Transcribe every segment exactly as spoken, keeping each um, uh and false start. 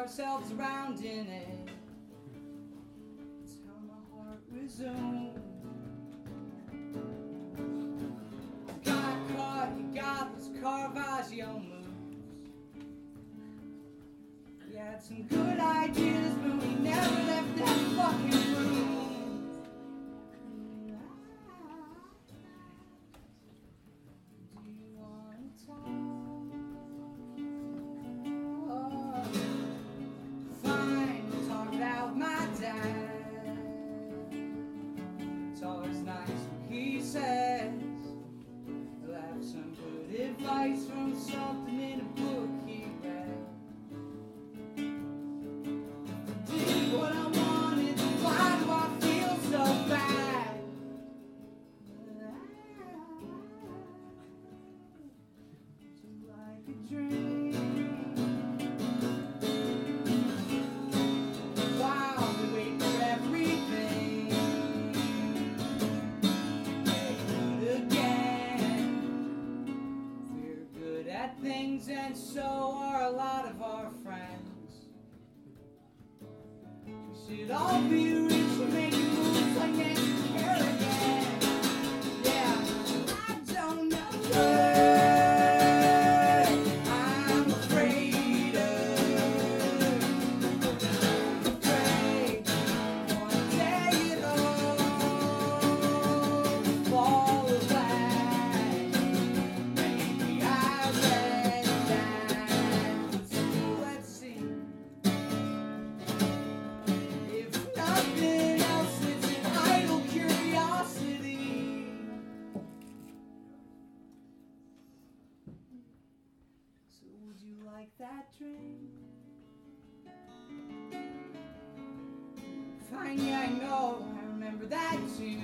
ourselves around in it. It's how my heart resumed. Got caught, you got those Caravaggio moves. We had some good ideas, but we never left that fucking room. Do you want to talk? Fine, we'll talk about my dad. It's always nice when he says he'll have some good advice from something in a book he read. Did what I wanted, then why do I feel so bad? Just like a dream. Wow, we wait for everything. Good again. We're good at things, and so are a lot of our friends. We should all be rich for making moves like Nancy Kerrigan. Yeah, I don't know what I'm afraid of. Afraid one day it'll fall away. Maybe I read that. Let's see. If nothing else, it's an idle curiosity. So would you like that drink? Fine, yeah, I know, I remember that too.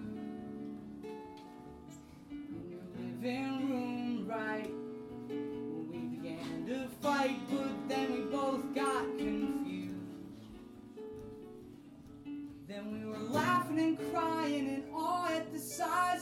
In your living room, right? When we began to fight, but then we both got confused. Then we were laughing and crying and all at the side